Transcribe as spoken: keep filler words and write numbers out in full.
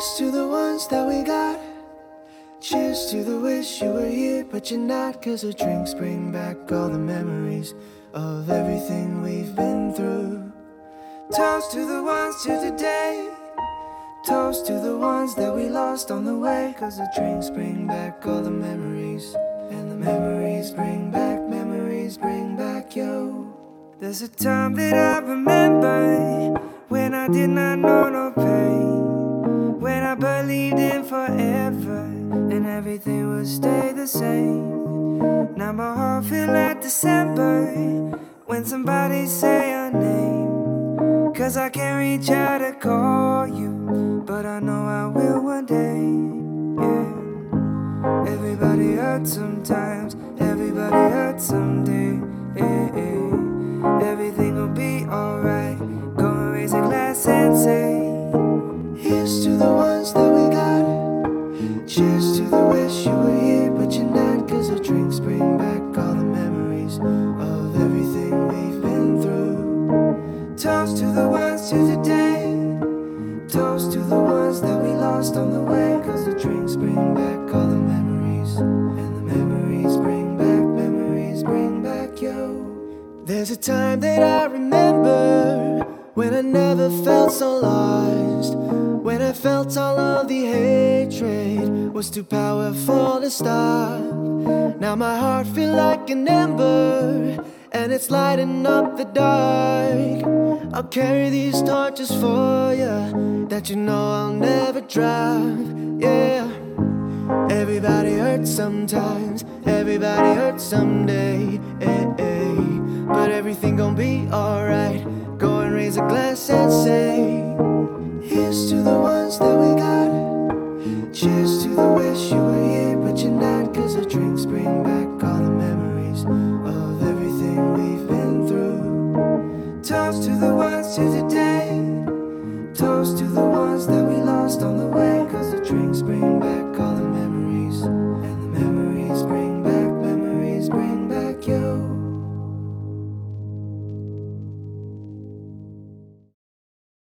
Here's to the ones that we got. Cheers to the wish you were here, but you're not. Cause the drinks bring back all the memories of everything we've been through. Toast to the ones to today. Toast to the ones that we lost on the way. Cause the drinks bring back all the memories. And the memories bring back, memories bring back you. There's a time that I remember when I did not know no pain, when I believed in forever and everything would stay the same. Now my heart feel like December when somebody say your name. Cause I can't reach out to call you, but I know I will one day, yeah. Everybody hurts sometimes, everybody hurts someday, yeah, yeah. Everything will be alright. Go and raise a glass and say, here's to the ones that we got. Cheers to the wish you were here, but you're not. Cause the drinks bring back all the memories of everything we've been through. Toast to the ones to today. Toast to the ones that we lost on the way. Cause the drinks bring back all the memories. And the memories bring back, memories bring back you. There's a time that I remember when I never felt so lost, when I felt all of the hatred was too powerful to stop. Now my heart feel like an ember and it's lighting up the dark. I'll carry these torches for you that you know I'll never drop, yeah. Everybody hurts sometimes, everybody hurts someday, eh, eh. But everything gon' be alright. Go and raise a glass and say, here's to the ones that we got. Cheers to the wish you were here, but you're not. Cause the drinks bring back all the memories of everything we've been through. Toast to the ones to today. Toast to the ones that we lost on the way. Cause the drinks bring back all the memories. And the memories bring